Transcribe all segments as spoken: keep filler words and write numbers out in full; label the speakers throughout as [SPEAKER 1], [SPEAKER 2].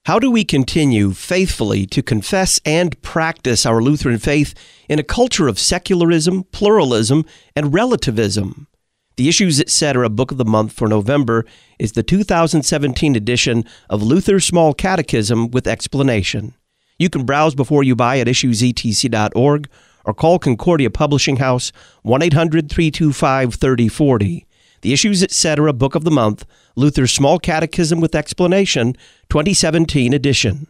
[SPEAKER 1] How do we continue faithfully to confess and practice our Lutheran faith in a culture of secularism, pluralism, and relativism? The Issues Etc. Book of the Month for November is the two thousand seventeen edition of Luther's Small Catechism with Explanation. You can browse before you buy at issues e t c dot org or call Concordia Publishing House one eight hundred, three two five, three oh four oh. The Issues Etc. Book of the Month, Luther's Small Catechism with Explanation, twenty seventeen edition.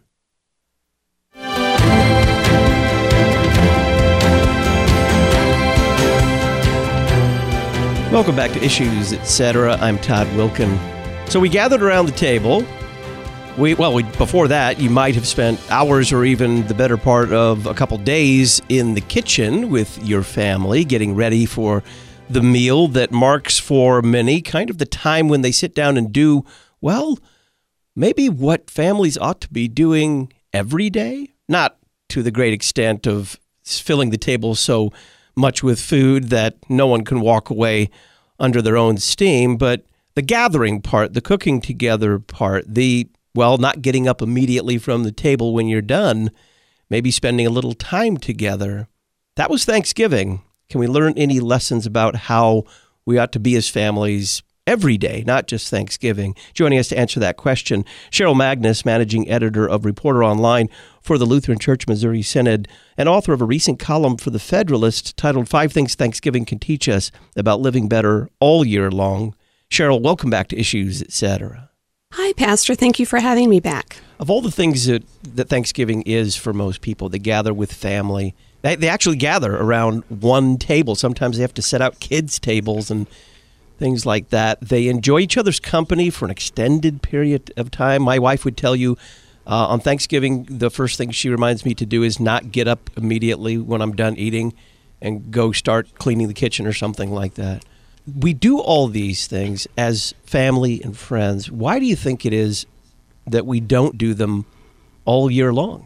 [SPEAKER 1] Welcome back to Issues Etc. I'm Todd Wilkin. So we gathered around the table. We well, we, before that, you might have spent hours or even the better part of a couple days in the kitchen with your family, getting ready for the meal that marks for many kind of the time when they sit down and do, well, maybe what families ought to be doing every day. Not to the great extent of filling the table so much with food that no one can walk away under their own steam, but the gathering part, the cooking together part, the, well, not getting up immediately from the table when you're done, maybe spending a little time together. That was Thanksgiving. Can we learn any lessons about how we ought to be as families every day, not just Thanksgiving? Joining us to answer that question, Cheryl Magnus, managing editor of Reporter Online for the Lutheran Church Missouri Synod and author of a recent column for The Federalist titled Five Things Thanksgiving Can Teach Us About Living Better All Year Long. Cheryl, welcome back to Issues Etc.
[SPEAKER 2] Hi, Pastor. Thank you for having me back.
[SPEAKER 1] Of all the things that, that Thanksgiving is for most people, they gather with family. They, they actually gather around one table. Sometimes they have to set out kids' tables and things like that. They enjoy each other's company for an extended period of time. My wife would tell you uh, on Thanksgiving, the first thing she reminds me to do is not get up immediately when I'm done eating and go start cleaning the kitchen or something like that. We do all these things as family and friends. Why do you think it is that we don't do them all year long?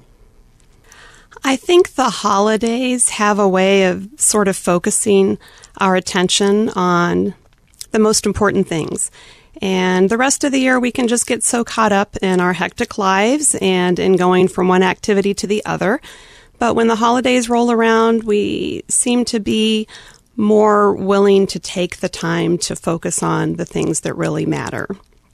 [SPEAKER 2] I think the holidays have a way of sort of focusing our attention on the most important things. And the rest of the year, we can just get so caught up in our hectic lives and in going from one activity to the other. But when the holidays roll around, we seem to be more willing to take the time to focus on the things that really matter.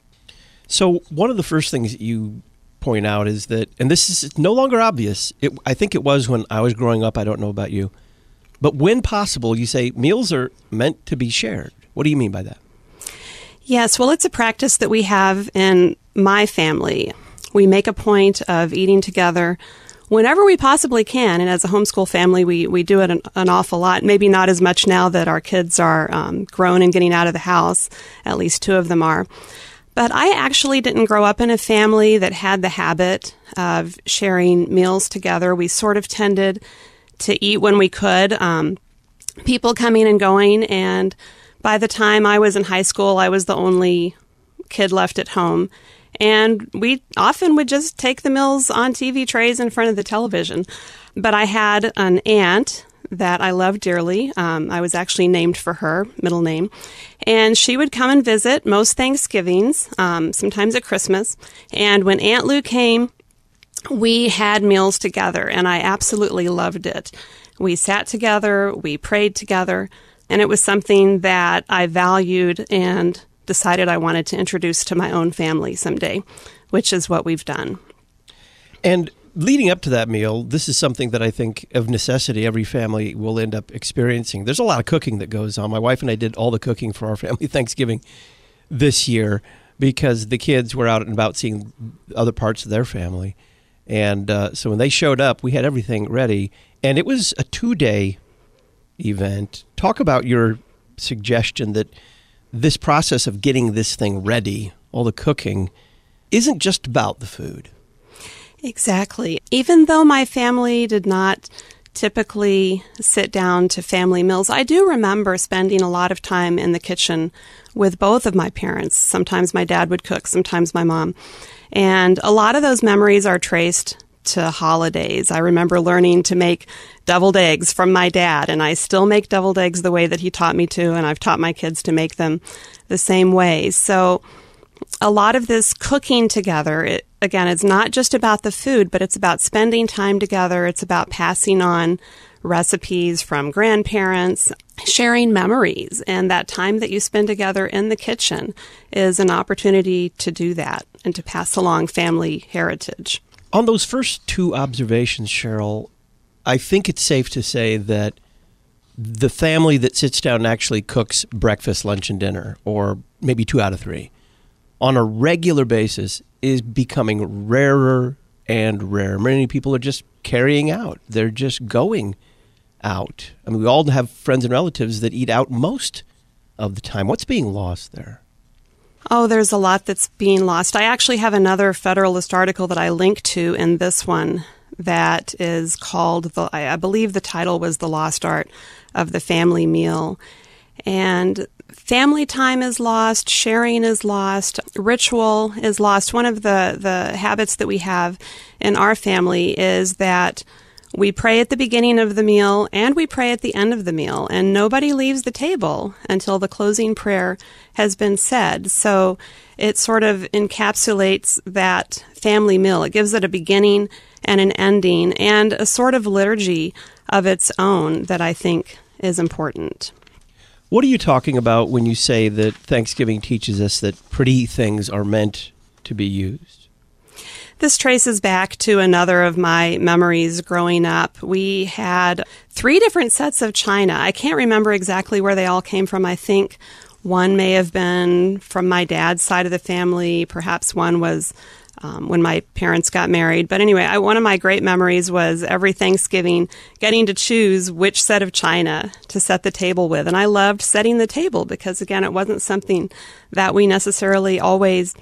[SPEAKER 1] So one of the first things that you point out is that, and this is no longer obvious, it, I think it was when I was growing up, I don't know about you, but when possible, you say meals are meant to be shared. What do you mean by that?
[SPEAKER 2] Yes, well, it's a practice that we have in my family. We make a point of eating together whenever we possibly can, and as a homeschool family, we, we do it an, an awful lot, maybe not as much now that our kids are um, grown and getting out of the house, at least two of them are. But I actually didn't grow up in a family that had the habit of sharing meals together. We sort of tended to eat when we could, um, people coming and going. And by the time I was in high school, I was the only kid left at home. And we often would just take the meals on T V trays in front of the television. But I had an aunt that I loved dearly. Um, I was actually named for her, middle name. And she would come and visit most Thanksgivings, um, sometimes at Christmas. And when Aunt Lou came, we had meals together, and I absolutely loved it. We sat together, we prayed together, and it was something that I valued and decided I wanted to introduce to my own family someday, which is what we've done.
[SPEAKER 1] And leading up to that meal, this is something that I think of necessity every family will end up experiencing. There's a lot of cooking that goes on. My wife and I did all the cooking for our family Thanksgiving this year because the kids were out and about seeing other parts of their family. And uh, so when they showed up, we had everything ready. And it was a two-day event. Talk about your suggestion that this process of getting this thing ready, all the cooking, isn't just about the food.
[SPEAKER 2] Exactly. Even though my family did not typically sit down to family meals, I do remember spending a lot of time in the kitchen with both of my parents. Sometimes my dad would cook, sometimes my mom. And a lot of those memories are traced to holidays. I remember learning to make deviled eggs from my dad, and I still make deviled eggs the way that he taught me to, and I've taught my kids to make them the same way. So a lot of this cooking together, it, again, it's not just about the food, but it's about spending time together. It's about passing on recipes from grandparents, sharing memories, and that time that you spend together in the kitchen is an opportunity to do that and to pass along family heritage.
[SPEAKER 1] On those first two observations, Cheryl, I think it's safe to say that the family that sits down and actually cooks breakfast, lunch, and dinner, or maybe two out of three, on a regular basis is becoming rarer and rarer. Many people are just carrying out. They're just going out. I mean, we all have friends and relatives that eat out most of the time. What's being lost there?
[SPEAKER 2] Oh, there's a lot that's being lost. I actually have another Federalist article that I link to in this one that is called, the, I believe the title was The Lost Art of the Family Meal. And family time is lost, sharing is lost, ritual is lost. One of the, the habits that we have in our family is that we pray at the beginning of the meal and we pray at the end of the meal, and nobody leaves the table until the closing prayer has been said. So it sort of encapsulates that family meal. It gives it a beginning and an ending and a sort of liturgy of its own that I think is important.
[SPEAKER 1] What are you talking about when you say that Thanksgiving teaches us that pretty things are meant to be used?
[SPEAKER 2] This traces back to another of my memories growing up. We had three different sets of china. I can't remember exactly where they all came from. I think one may have been from my dad's side of the family. Perhaps one was um, when my parents got married. But anyway, I, one of my great memories was every Thanksgiving getting to choose which set of china to set the table with. And I loved setting the table because, again, it wasn't something that we necessarily always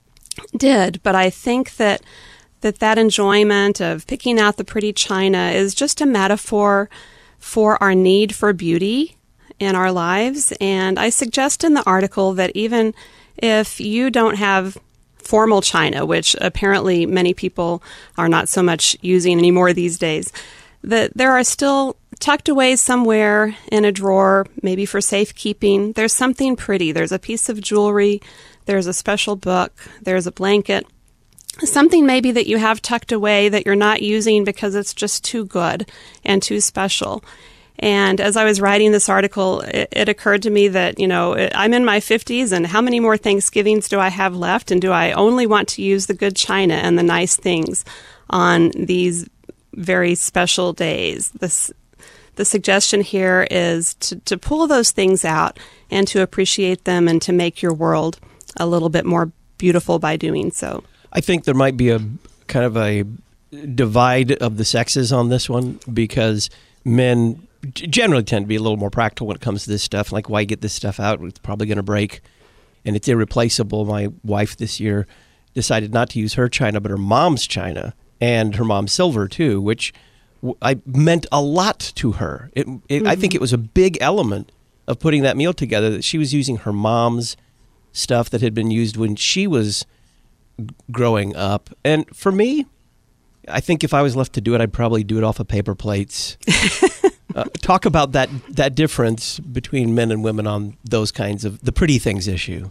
[SPEAKER 2] did, but I think that that that enjoyment of picking out the pretty china is just a metaphor for our need for beauty in our lives. And I suggest in the article that even if you don't have formal china, which apparently many people are not so much using anymore these days, that there are still tucked away somewhere in a drawer, maybe for safekeeping, there's something pretty. There's a piece of jewelry, there's a special book, there's a blanket, something maybe that you have tucked away that you're not using because it's just too good and too special. And as I was writing this article, it, it occurred to me that, you know, I'm in my fifties, and how many more Thanksgivings do I have left? And do I only want to use the good china and the nice things on these very special days? This, the suggestion here is to, to pull those things out and to appreciate them and to make your world a little bit more beautiful by doing so.
[SPEAKER 1] I think there might be a kind of a divide of the sexes on this one, because men generally tend to be a little more practical when it comes to this stuff. Like, why get this stuff out? It's probably going to break, and it's irreplaceable. My wife this year decided not to use her china, but her mom's china and her mom's silver too, which I meant a lot to her. It, it, mm-hmm. I think it was a big element of putting that meal together that she was using her mom's stuff that had been used when she was growing up. And for me, I think if I was left to do it, I'd probably do it off of paper plates. uh, talk about that that difference between men and women on those kinds of the pretty things issue.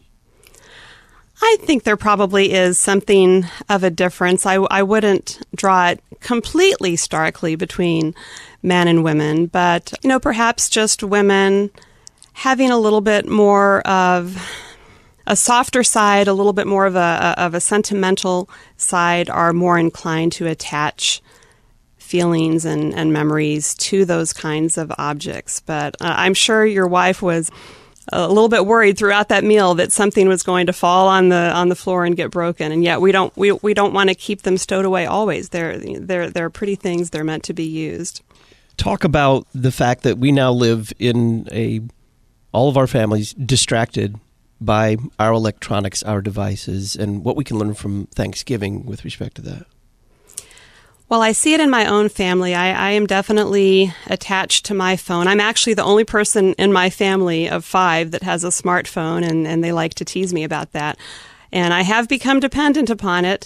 [SPEAKER 2] I think there probably is something of a difference. I, I wouldn't draw it completely starkly between men and women, but, you know, perhaps just women having a little bit more of a softer side, a little bit more of a of a sentimental side, are more inclined to attach feelings and, and memories to those kinds of objects. But uh, I'm sure your wife was a little bit worried throughout that meal that something was going to fall on the on the floor and get broken. And yet we don't we, we don't want to keep them stowed away always. They're they're they're pretty things. They're meant to be used.
[SPEAKER 1] Talk about the fact that we now live in a all of our families distracted by our electronics, our devices, and what we can learn from Thanksgiving with respect to that.
[SPEAKER 2] Well, I see it in my own family. I, I am definitely attached to my phone. I'm actually the only person in my family of five that has a smartphone, and, and they like to tease me about that. And I have become dependent upon it.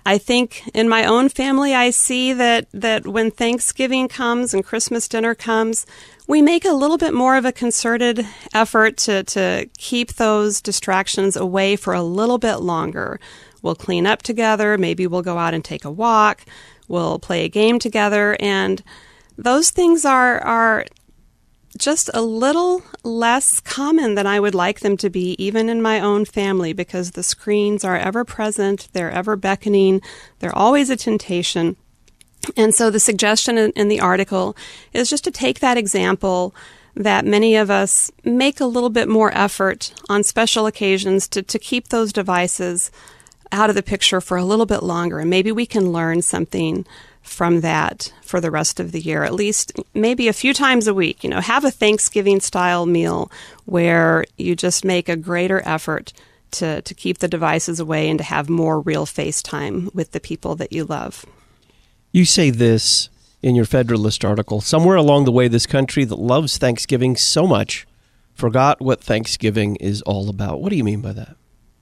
[SPEAKER 2] I think in my own family, I see that, that when Thanksgiving comes and Christmas dinner comes, we make a little bit more of a concerted effort to, to keep those distractions away for a little bit longer. We'll clean up together. Maybe we'll go out and take a walk. We'll play a game together. And those things are, are just a little less common than I would like them to be, even in my own family, because the screens are ever present, they're ever beckoning, they're always a temptation. And so the suggestion in, in the article is just to take that example that many of us make a little bit more effort on special occasions to, to keep those devices out of the picture for a little bit longer. And maybe we can learn something from that for the rest of the year, at least maybe a few times a week. You know, have a Thanksgiving-style meal where you just make a greater effort to, to keep the devices away and to have more real face time with the people that you love.
[SPEAKER 1] You say this in your Federalist article: somewhere along the way, this country that loves Thanksgiving so much forgot what Thanksgiving is all about. What do you mean by that?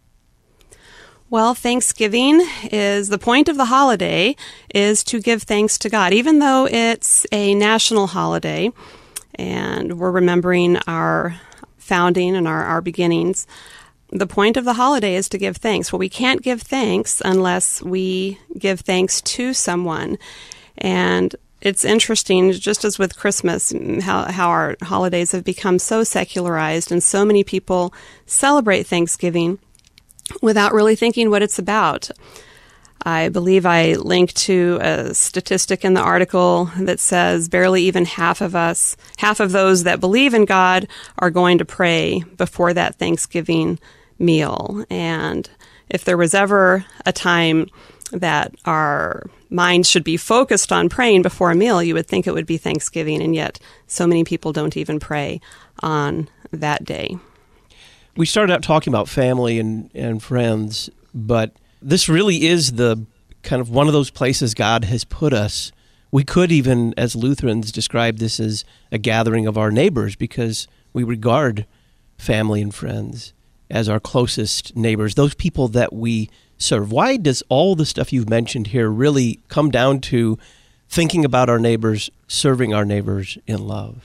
[SPEAKER 2] Well, Thanksgiving is the point of the holiday is to give thanks to God, even though it's a national holiday and we're remembering our founding and our, our beginnings. The point of the holiday is to give thanks. Well, we can't give thanks unless we give thanks to someone. And it's interesting, just as with Christmas, how, how our holidays have become so secularized and so many people celebrate Thanksgiving without really thinking what it's about. I believe I linked to a statistic in the article that says barely even half of us, half of those that believe in God are going to pray before that Thanksgiving meal. And if there was ever a time that our minds should be focused on praying before a meal, you would think it would be Thanksgiving, and yet so many people don't even pray on that day.
[SPEAKER 1] We started out talking about family and, and friends, but this really is the kind of one of those places God has put us. We could even, as Lutherans, describe this as a gathering of our neighbors, because we regard family and friends as our closest neighbors, those people that we serve. Why does all the stuff you've mentioned here really come down to thinking about our neighbors, serving our neighbors in love?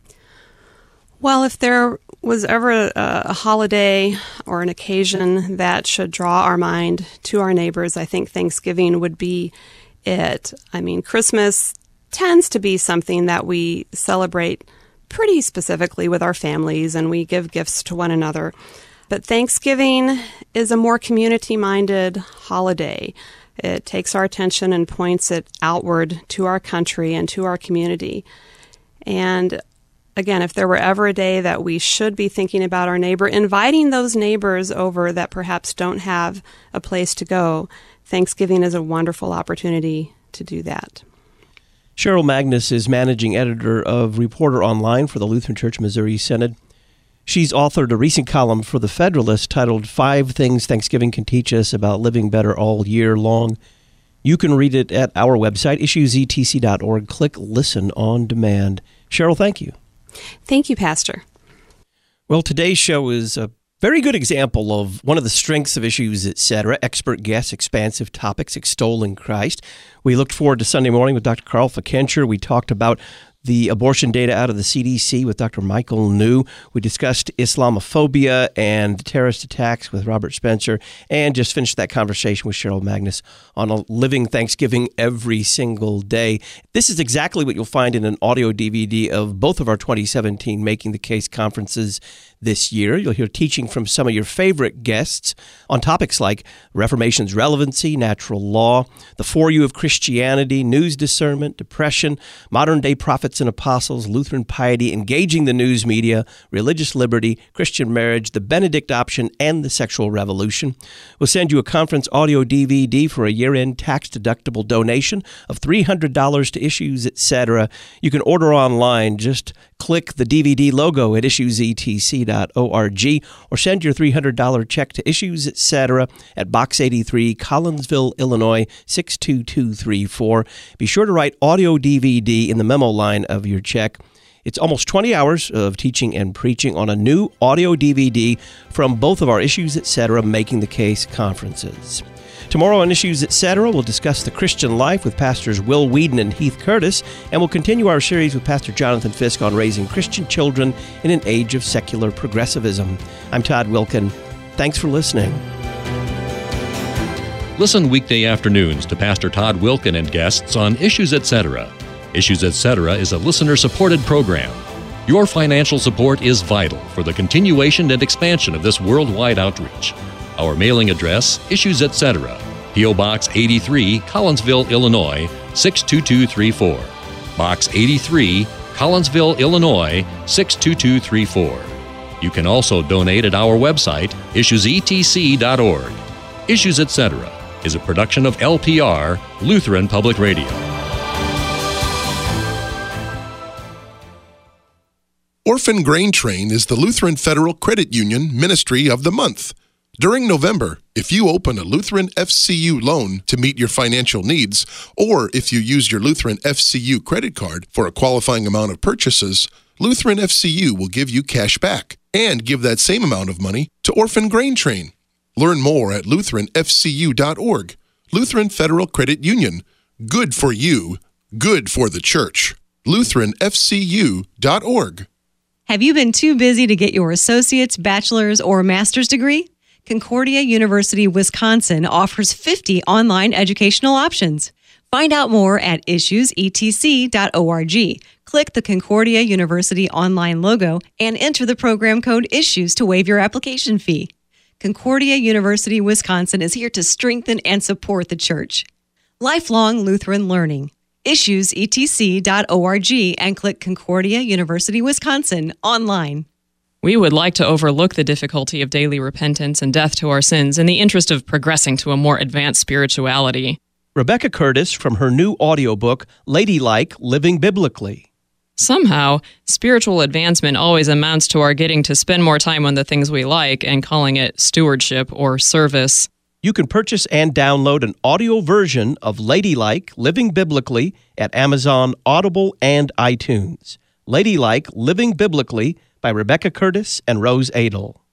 [SPEAKER 2] Well, if there was ever a, a holiday or an occasion that should draw our mind to our neighbors, I think Thanksgiving would be it. I mean, Christmas tends to be something that we celebrate pretty specifically with our families, and we give gifts to one another. But Thanksgiving is a more community-minded holiday. It takes our attention and points it outward to our country and to our community. And again, if there were ever a day that we should be thinking about our neighbor, inviting those neighbors over that perhaps don't have a place to go, Thanksgiving is a wonderful opportunity to do that.
[SPEAKER 1] Cheryl Magnus is managing editor of Reporter Online for the Lutheran Church Missouri Synod. She's authored a recent column for The Federalist titled Five Things Thanksgiving Can Teach Us About Living Better All Year Long. You can read it at our website, issues e t c dot org. Click Listen on Demand. Cheryl, thank you.
[SPEAKER 2] Thank you, Pastor.
[SPEAKER 1] Well, today's show is a very good example of one of the strengths of Issues, et cetera. Expert guests, expansive topics, extolling Christ. We looked forward to Sunday morning with Doctor Carl Fickenscher. We talked about the abortion data out of the C D C with Doctor Michael New. We discussed Islamophobia and terrorist attacks with Robert Spencer, and just finished that conversation with Cheryl Magnus on a living Thanksgiving every single day. This is exactly what you'll find in an audio D V D of both of our twenty seventeen Making the Case conferences this year. You'll hear teaching from some of your favorite guests on topics like Reformation's relevancy, natural law, the For You of Christianity, news discernment, depression, modern-day prophets and apostles, Lutheran piety, engaging the news media, religious liberty, Christian marriage, the Benedict option, and the sexual revolution. We'll send you a conference audio D V D for a year-end tax-deductible donation of three hundred dollars to Issues, et cetera. You can order online. Just click the D V D logo at issues e t c dot org or send your three hundred dollars check to Issues, et cetera at Box eighty-three, Collinsville, Illinois, six two two three four. Be sure to write audio D V D in the memo line of your check. It's almost twenty hours of teaching and preaching on a new audio D V D from both of our Issues Etc. Making the Case conferences. Tomorrow on Issues Etc., we'll discuss the Christian life with Pastors Will Whedon and Heath Curtis, and we'll continue our series with Pastor Jonathan Fisk on raising Christian children in an age of secular progressivism. I'm Todd Wilkin. Thanks for listening.
[SPEAKER 3] Listen weekday afternoons to Pastor Todd Wilkin and guests on Issues Etc. Issues Etc. is a listener-supported program. Your financial support is vital for the continuation and expansion of this worldwide outreach. Our mailing address, Issues Etc., P O. Box eighty-three, Collinsville, Illinois, six two two three four. Box eighty-three, Collinsville, Illinois, six two two three four. You can also donate at our website, issues e t c dot org. Issues Etc. is a production of L P R, Lutheran Public Radio.
[SPEAKER 4] Orphan Grain Train is the Lutheran Federal Credit Union Ministry of the Month. During November, if you open a Lutheran F C U loan to meet your financial needs, or if you use your Lutheran F C U credit card for a qualifying amount of purchases, Lutheran F C U will give you cash back and give that same amount of money to Orphan Grain Train. Learn more at lutheran f c u dot org. Lutheran Federal Credit Union. Good for you. Good for the church. lutheran f c u dot org.
[SPEAKER 5] Have you been too busy to get your associate's, bachelor's, or master's degree? Concordia University, Wisconsin offers fifty online educational options. Find out more at issues e t c dot org. Click the Concordia University online logo and enter the program code ISSUES to waive your application fee. Concordia University, Wisconsin is here to strengthen and support the church. Lifelong Lutheran learning. issues e t c dot org and click Concordia University, Wisconsin online.
[SPEAKER 6] We would like to overlook the difficulty of daily repentance and death to our sins in the interest of progressing to a more advanced spirituality.
[SPEAKER 1] Rebecca Curtis from her new audiobook, Ladylike, Living Biblically.
[SPEAKER 6] Somehow, spiritual advancement always amounts to our getting to spend more time on the things we like and calling it stewardship or service.
[SPEAKER 1] You can purchase and download an audio version of Ladylike, Living Biblically at Amazon, Audible, and iTunes. Ladylike, Living Biblically by Rebecca Curtis and Rose Adel.